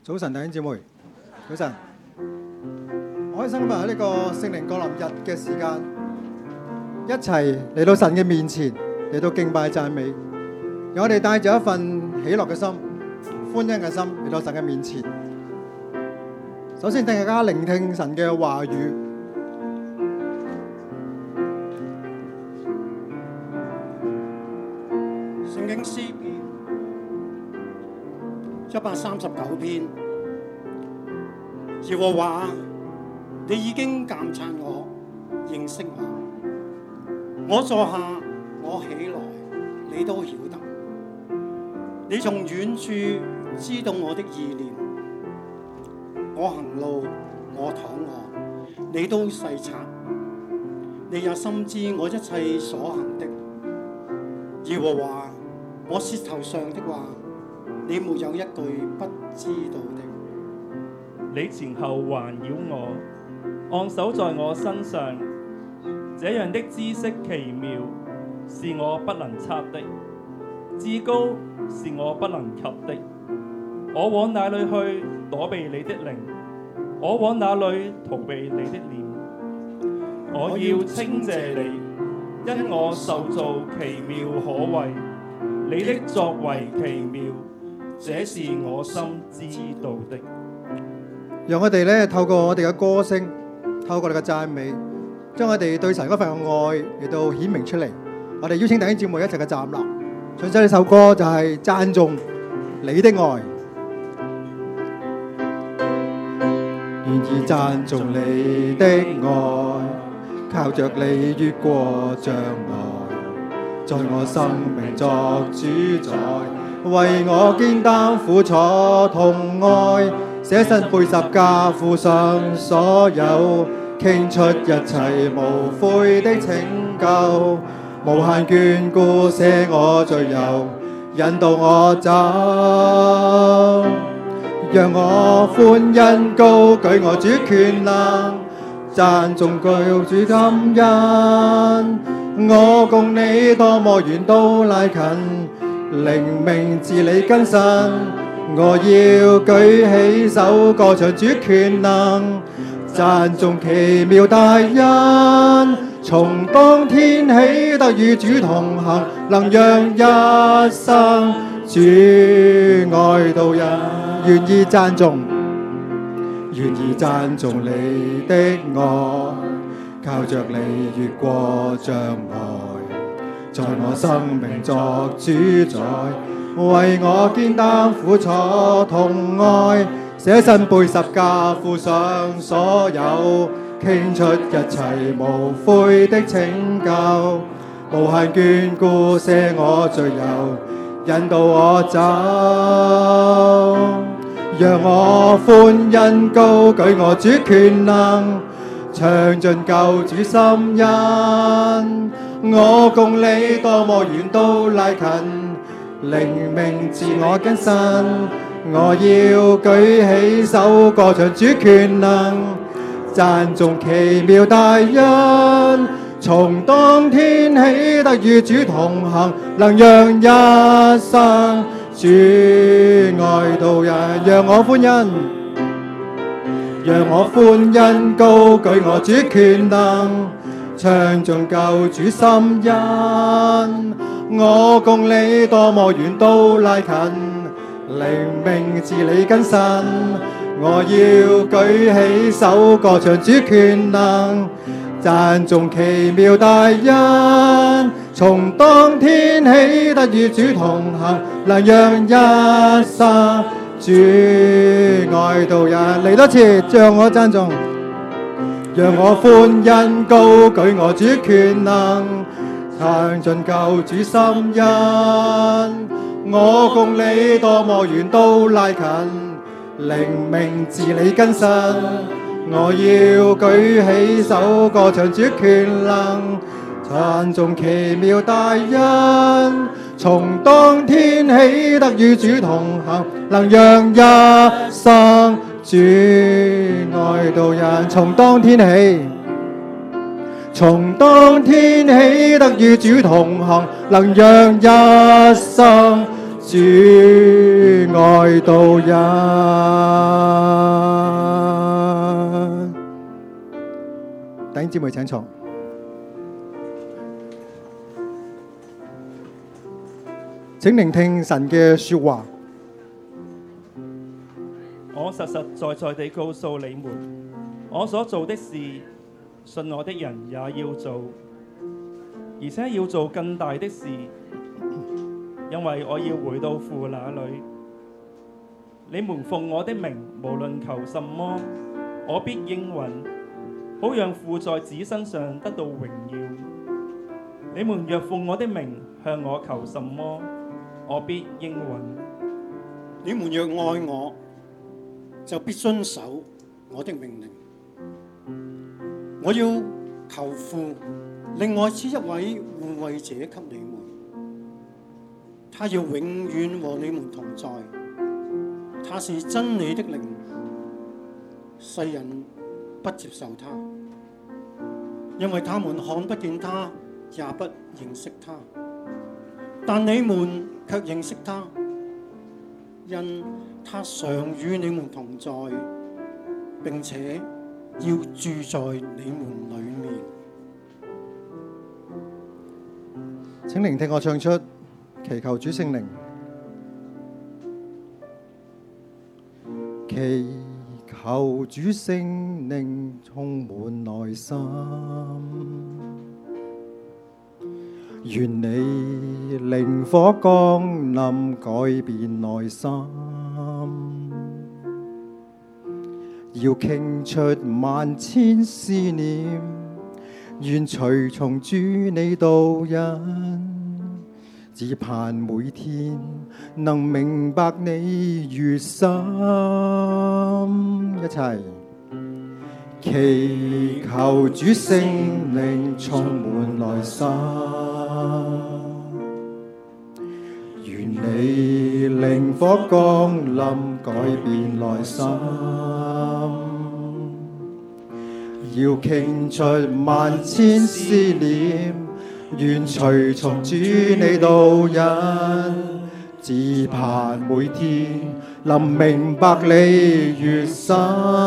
早晨，弟兄姊妹，早晨。我開心今日喺呢個聖靈降臨日嘅時間，一齊嚟到神嘅面前，嚟到敬拜讚美。讓我哋帶住一份喜樂嘅心、歡欣嘅心嚟到神嘅面前。首先，大家聆聽神嘅話語。 聖經詩篇139篇，耶和華，你已經鑒察我，認識我。我坐下，我起來，你都曉得。你從遠處知道我的意念，我行路，我躺臥，你都細察。你也深知我一切所行的。耶和華，我舌頭上的話，你沒有一句不知道的。 你前後環繞我，按手在我身上，這樣的知識奇妙，是我不能測的；至高是我不能及的。我往哪裏去躲避你的靈？我往哪裏逃避你的臉？我要稱謝你，因我受造奇妙可畏，你的作為奇妙，這是我心知道的。 讓我哋咧透過我哋嘅歌聲，透過我哋嘅讚美，將我哋對神嗰份愛嚟到顯明出嚟。我哋邀請弟兄姊妹一齊嘅站立，唱出呢首歌就係讚頌你的愛。願意讚頌你的愛，靠着你越過障礙，在我生命作主宰，為我肩擔苦楚痛哀，捨身背十架付上所有，傾出一切無悔的拯救，無限眷顧捨我罪由，引導我走，讓我歡欣高舉我主權能，讚頌巨主感恩。我共你多麼遠都拉近，靈命治理更新。我要舉起手歌唱主權能，讚頌奇妙大恩。從當天起得與主同行，能讓一生主愛到人。願意讚頌，願意讚頌你的愛，靠着你越過障礙，在我生命作主宰，為我肩擔苦楚痛哀，捨身背十架付上所有，傾出一切無悔的拯救，無限眷顧捨我罪由，引導我走，讓我歡欣高舉我主權能，唱盡救主心恩。我共你多麼遠都拉近，靈命自我更新。我要舉起手歌唱主權能，讚頌奇妙大恩。從當天起得與主同行，能讓一生主愛到人。讓我歡欣，讓我歡欣高舉我主權能，唱盡救主心恩。我共你多麼遠都拉近，靈命治理更新。我要舉起手歌唱主權能，讚頌奇妙大恩。從當天起得與主同行，能讓一生主愛到人。嚟多次，讓我讚頌，讓我歡欣高舉我主權能，唱盡救主心恩。我共你多麼遠都拉近，靈命治理更新。我要舉起手歌唱主權能，讚頌奇妙大恩。從當天起得與主同行，能讓一生主愛到人。從當天起，從當天起得與主同行，能讓一生主愛到日。弟兄姊妹請坐。請聆聽神嘅說話。 我實實在在地告訴你們，我所做的事，信我的人也要做，而且要做更大的事，因為我要回到父那裏。你們奉我的名，無論求什麼，我必應允，好讓父在子身上得到榮耀。你們若奉我的名向我求什麼，我必應允。 你們若愛我，就必遵守我的命令。我要求父另外賜一位護慰者給你們，他要永遠和你們同在。他是真理的靈，世人不接受他，因為他們看不見他，也不認識他。但你們卻認識他，因他常與你們同在，並且要住在你們裏面。 請聆聽我唱出祈求主聖靈，祈求主聖靈充滿內心，願你靈火降臨改變內心，要傾出萬千思念，願隨從主你導引，只盼每天能明白你越深。一齊祈求主聖靈充滿內心，願你靈火降臨改變內心，要傾出萬千思念，願隨從主你導引，只盼每天能明白你越深，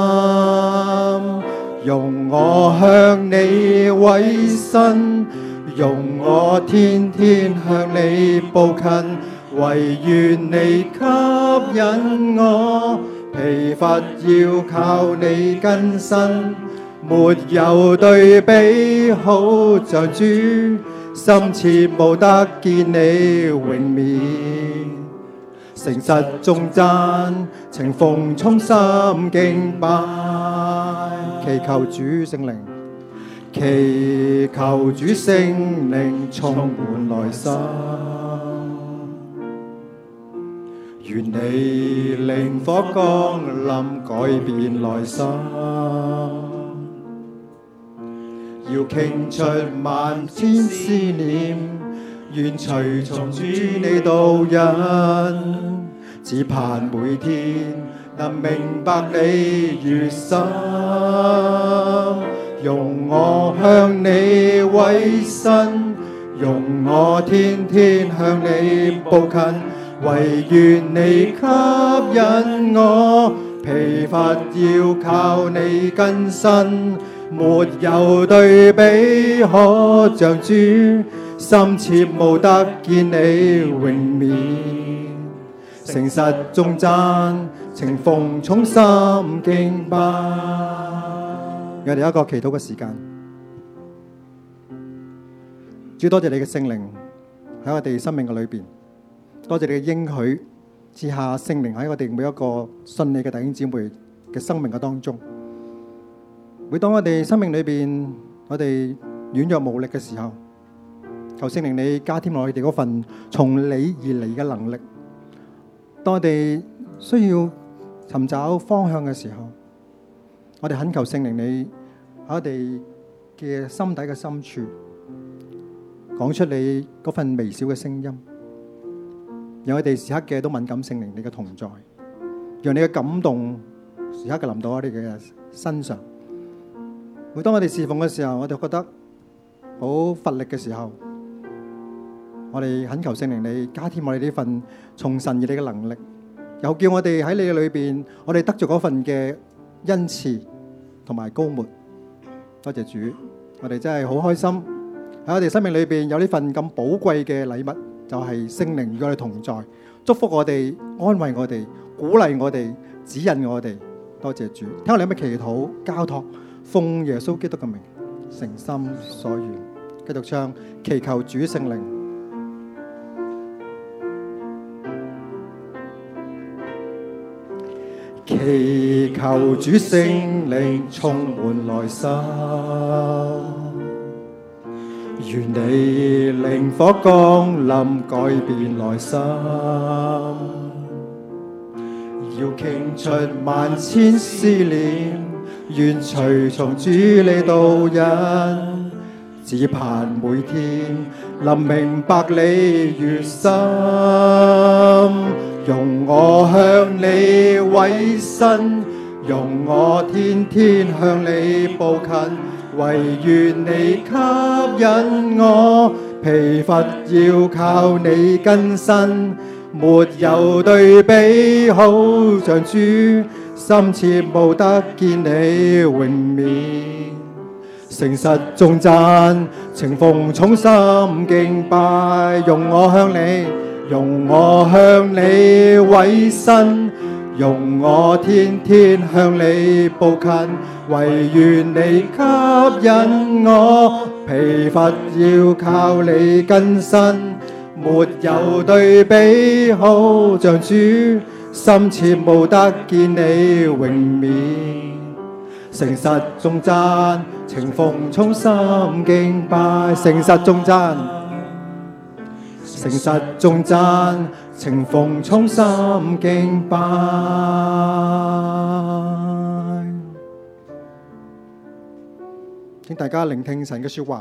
容我向你委身，容我天天向你步近，唯願你吸引我，疲乏要靠你更新，沒有對比好像主，深切慕得見你榮面，誠實頌讚，情奉衷心敬拜，祈求主聖靈，祈求主聖靈充滿內心，願你靈火降臨改變內心，要傾出萬千思念，願隨從主你導引，只盼每天能明白你越深，容我向你委身，容我天天向你步近，唯願你吸引我，疲乏要靠你更新，沒有對比可像主，深切慕得見你榮面，誠實頌讚，情奉衷心敬拜。我哋有一個祈禱嘅時間，主多謝你嘅聖靈喺我哋生命嘅裏邊，多謝你嘅應許賜下聖靈喺我哋每一個信你嘅弟兄姊妹嘅生命嘅當中。每當我哋生命裏邊我哋軟弱無力嘅時候，求聖靈你加添我哋嗰份從你而嚟嘅能力。當我哋需要尋找方向嘅時候，我哋懇求聖靈你喺我哋嘅心底嘅深處講出你嗰份微小嘅聲音，讓我哋時刻嘅都敏感聖靈你嘅同在，讓你嘅感動時刻嘅臨到我哋嘅身上。每當我哋侍奉嘅時候，我哋覺得好乏力嘅時候， 我哋懇求聖靈你加添我哋呢份從神而嚟嘅能力，又叫我哋喺你嘅裏邊，我哋得着嗰份嘅恩賜同埋膏抹。多謝主，我哋真係好開心喺我哋生命裏邊有呢份咁寶貴嘅禮物，就係聖靈與我哋同在，祝福我哋，安慰我哋，鼓勵我哋，指引我哋。多謝主，聽我哋有咩祈禱交託，奉耶穌基督嘅名，誠心所願。繼續唱，祈求主聖靈。祈求主聖靈充滿內心，願你靈火降臨改變內心，要傾出萬千思念，願隨從主你導引，只盼每天能明白你願心。容我向你委身，容我天天向你步近，唯願你吸引我，疲乏要靠你更新，沒有對比好像主，深切慕得見你榮面，誠實頌讚，情奉衷心敬拜，容我向你委身，容我天天向你步近，唯願你吸引我，疲乏要靠你更新，沒有對比好像主，深切慕得見你榮面，誠實頌讚，情奉衷心敬拜，誠實頌讚，誠實頌讚，情奉衷心敬拜。請大家聆聽神嘅說話。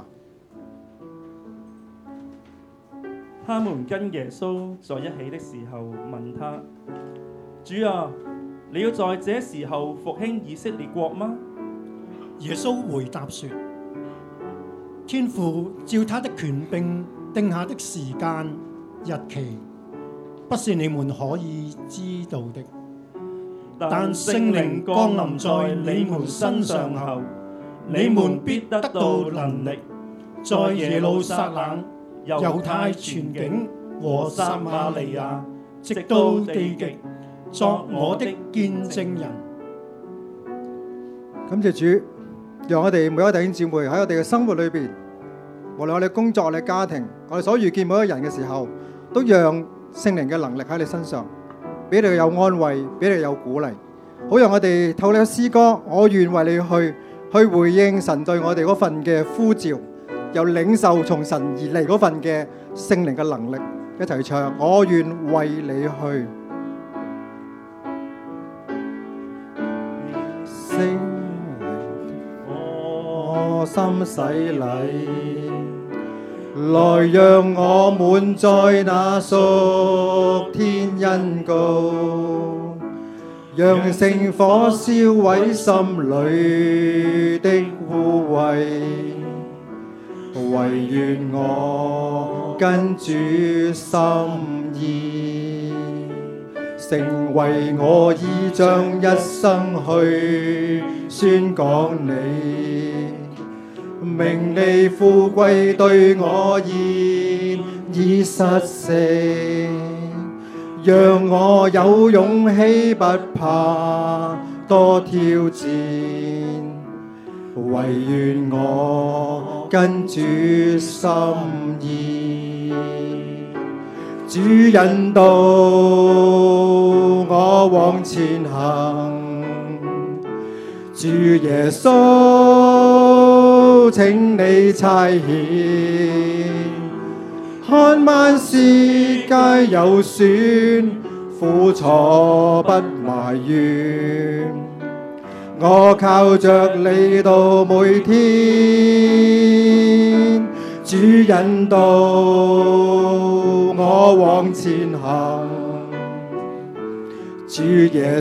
他們跟耶穌在一起的時候，問他：主啊，你要在這時候復興以色列國嗎？ 耶穌回答說：天父照他的權柄定下的時間日期，不是你們可以知道的。但聖靈降臨在你們身上後，你們必得到能力，在耶路撒冷、猶太全境和撒瑪利亞，直到地極，作我的見證人。 感謝主，讓我哋每一位弟兄姊妹喺我哋嘅生活裏邊，無論我哋工作、我哋家庭，我哋所遇見每一個人嘅時候，都讓聖靈嘅能力喺你身上，俾你有安慰，俾你有鼓勵，好讓我哋透過詩歌，我願為你去回應神對我哋嗰份嘅呼召，又領受從神而嚟嗰份嘅聖靈嘅能力，一齊唱，我願為你去。聖靈，我心洗禮，來讓我滿載那屬天恩膏，讓聖火燒毀心裏的污穢，唯願我跟主心意，成為我依仗一生去宣講你，名利富貴對我現已失色，讓我有勇氣不怕多挑戰，唯願我跟主心意，主引導我往前行，主耶穌請你差遣，看萬事皆有損，苦楚不埋怨，我靠着你到每天，主引導我往前行，主耶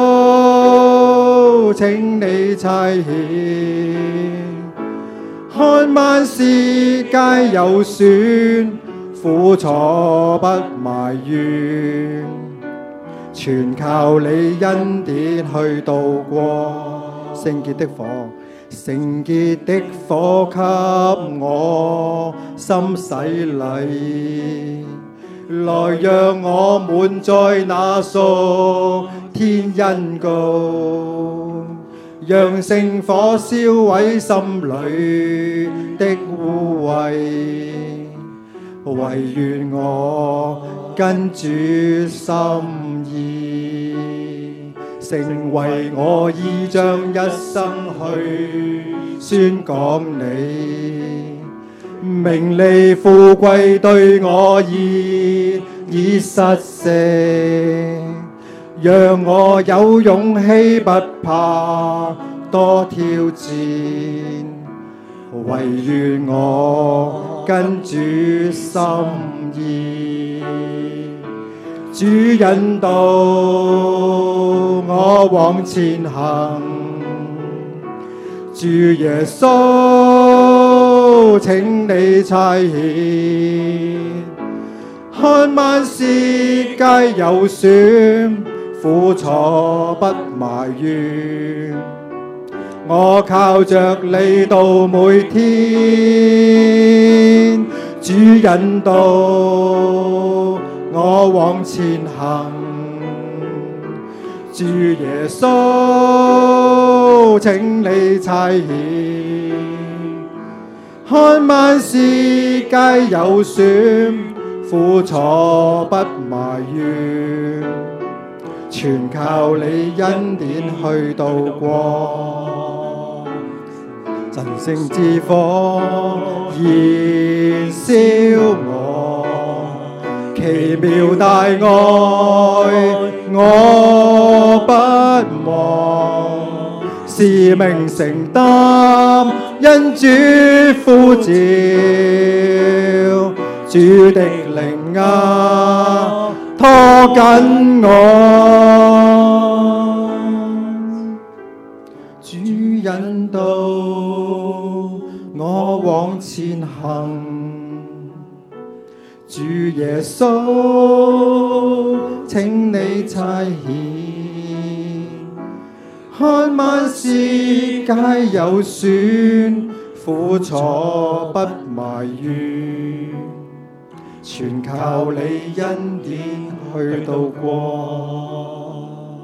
穌請你差遣，看萬事皆有損， 苦楚不埋怨，全靠你恩典去度過。聖潔的火，聖潔的火給我心洗禮，來讓我滿載那屬天恩膏，讓聖火燒毀心裏的污穢，唯願我跟主心意，成為我依仗一生去宣講你，名利富貴對我已失色，讓我有勇氣不怕多挑戰，唯願我跟主心意，主引導我往前行，主耶穌請你差遣，看萬事皆有選，苦楚不埋怨，我靠着你到每天，主引導我往前行，主耶穌請你差遣，看萬事皆有選，苦楚不埋怨，全靠你恩典去度過。神聖之火燃燒我，奇妙大愛我不忘，使命承擔因主呼召，主的靈啊拖緊我，主引導我往前行，主耶穌請你差遣，看萬事皆有選，苦楚不埋怨，全靠你恩典去度過，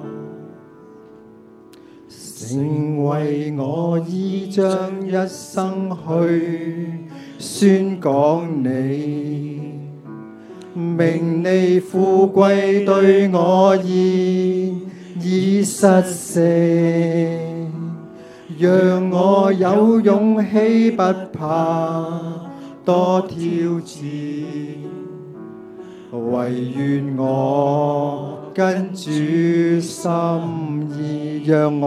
成為我依仗一生去宣講你，名利富貴對我已失色，讓我有勇氣不怕多挑戰，唯願我跟主心意，讓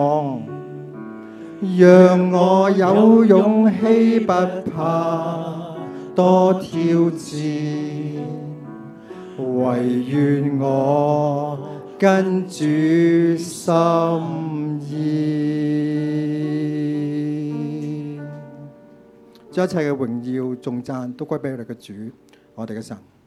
我有勇氣不怕多挑戰，唯願我跟主心意。將一切嘅榮耀頌讚都歸俾我哋嘅主，我哋嘅神。